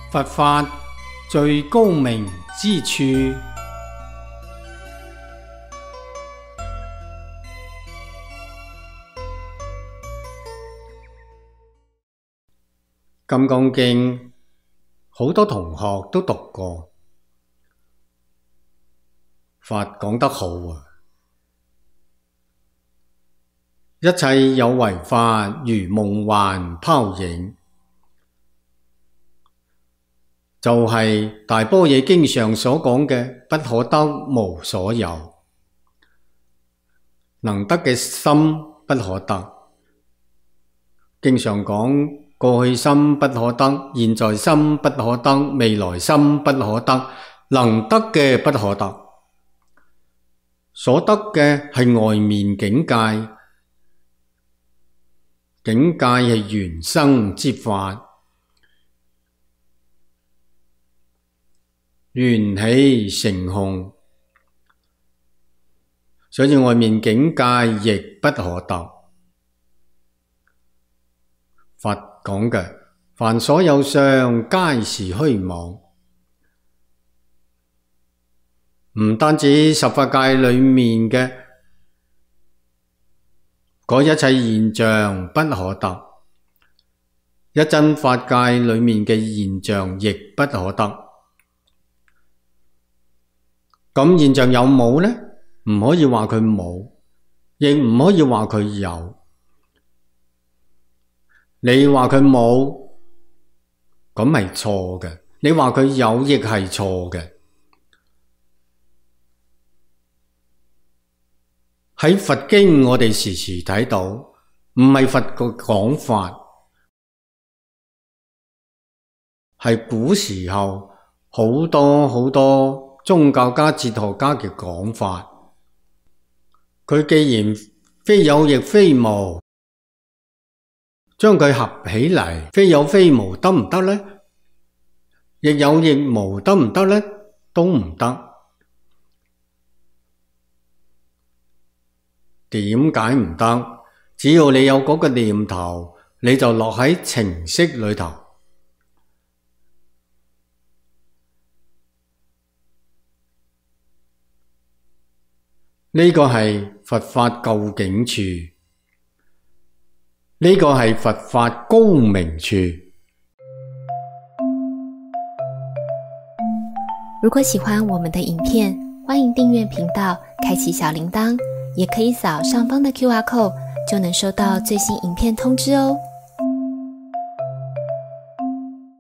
佛法最高明之處。金剛經好多同學都讀過，法講得好啊！一切有為法如夢幻泡影，就係大般若經上所講嘅不可得無所有，能得嘅心不可得。經常講過去心不可得，現在心不可得，未來心不可得，能得嘅不可得。所得嘅係外面境界，境界係緣生之法，緣起成空，所以外面境界亦不可得。佛講嘅凡所有相，皆是虛妄，唔單止十法界裏面嘅嗰一切現象不可得，一真法界裏面嘅現象亦不可得。咁現象有冇呢？唔可以話佢冇，亦唔可以話佢有。你話佢冇，咁係錯嘅；你話佢有，亦係錯嘅。喺佛經我哋時時睇到，唔係佛個講法，係古時候好多宗教家、哲學家嘅講法。佢既然非有亦非無，將佢合起嚟，非有非無得唔得呢？亦有亦無得唔得呢？都唔得。點解唔得？只要你有嗰個念頭，你就落喺情識裏頭。呢個係佛法究竟處。呢個係佛法高明處。 如果喜歡我們的影片，歡迎訂閱頻道，開啟小鈴鐺，也可以掃上方的QR code，就能收到最新影片通知哦。